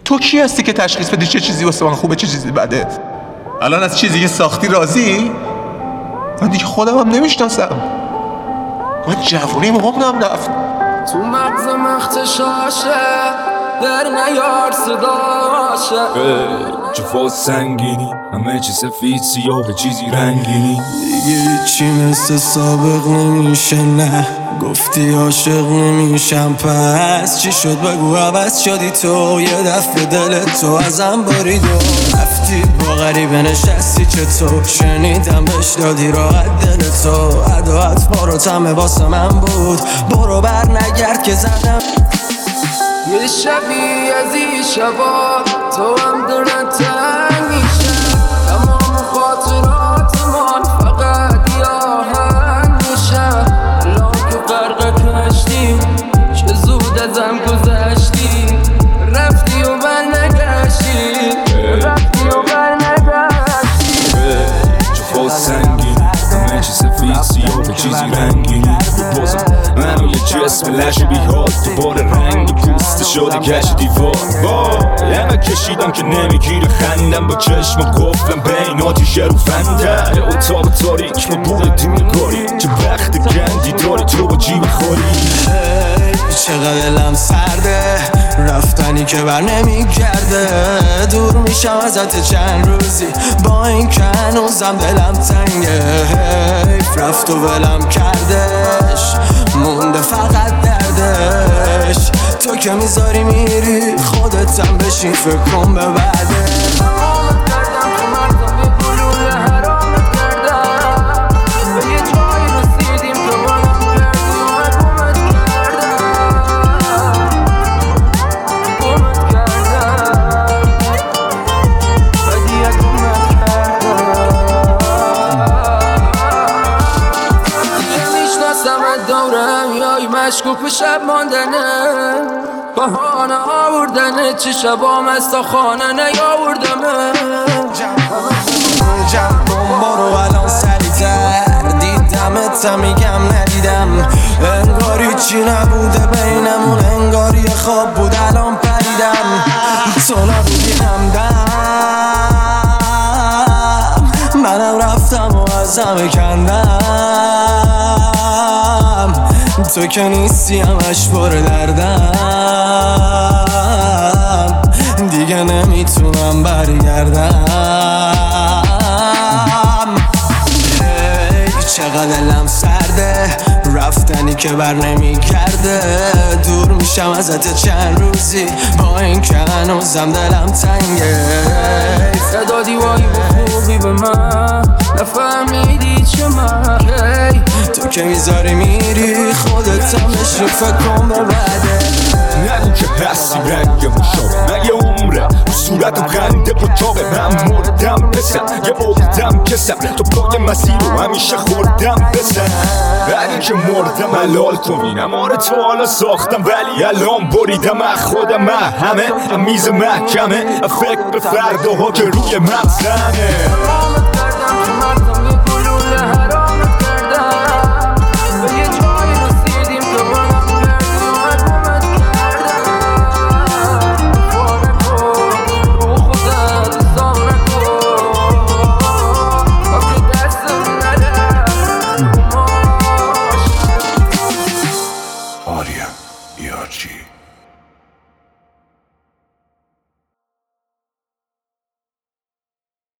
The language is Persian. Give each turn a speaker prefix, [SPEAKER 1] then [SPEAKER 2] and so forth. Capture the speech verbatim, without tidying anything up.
[SPEAKER 1] تو کی هستی که تشخیص بدی چه چیزی واسه من خوبه چه چیزی بده؟ الان از چیزی که ساختی راضی؟ من دیگه خودم هم نمیشناسم. من جوونی عمرم رفت.
[SPEAKER 2] تو مغز مختشاشه در نیار صداشه،
[SPEAKER 3] جفا سنگینی همه چی سفید سیاه چیزی رنگینی.
[SPEAKER 2] دیگه هیچی مثل سابق نمیشه، نه گفتی عاشق نمیشم پس چی شد بگو عوض شدی تو، یه دفعه دل تو ازم برید و رفتی با غریبه نشستی چطور، شنیدم بهش دادی راحت دل تو، عدوات بارو تمه واسه من بود، برو بر نگرد که زدم یه شبی از این شبا تو هم دونه تنگ میشه، تمام خاطرات من فقط یاهنگ میشه، الان که غرق کشتیم چه زود ازم گذشتی، رفتی و بر نگشتی رفتی و بر نگشتی.
[SPEAKER 3] جفا سنگینی همه چی سفید سیاه و چیزی رنگینی. بازم منو یه جسم لش بیاد دوباره رنگی پوسته شده کش دیوار. وای همه کشیدم که نمیگیره خندم، با چشم قفلم بین آتیشه رو فنده، اتاق تاریک ما بوده دیمگاری، چه بخت گندی داری تو با جیب خوری.
[SPEAKER 2] چقدر دلم سرده رفتنی که بر نمیگرده، دور میشم ازت چند روزی با این که هنوزم دلم تنگه، حیف رفت و ولم کردش مونده فقط دردش، تو که میذاری میری خودتم بشین فکر کن به بعده. دورم یای مشکوک شب ماندنه، بهانه آوردنه چه شبام از تا خانه نیاوردمه، جمع کن برو الان سریعتر، دیدمت میگم ندیدم، انگاری چی نبوده بینمون، انگاری خواب بود الان پریدم، تو نبودی همدم منم رفتم و از همه کندم، تو که نیستی همش پر دردم، دیگه نمیتونم برگردم. ای چقدر دلم سرده رفتنی که بر نمیگرده، دور میشم ازت چند روزی با این که هنوزم دلم تنگه، صدا دیوایی با خوبی به من نفهمیدی چه من، تو که میذاری میری خودت هم بشی فکر کن به بعده.
[SPEAKER 3] نگو که هستی رنگ مشابه من یه عمره رو صورتم خنده اتاقه، من مردم بسن یه عقدم کسم، تو پای مسیر رو همیشه خوردم بسن، بعدی که مردم حلال کنین اماره تو حالا ساختم ولی الان بریدم از خودم، من همه میز محکمه فکر به فرداها که روی مغزمه.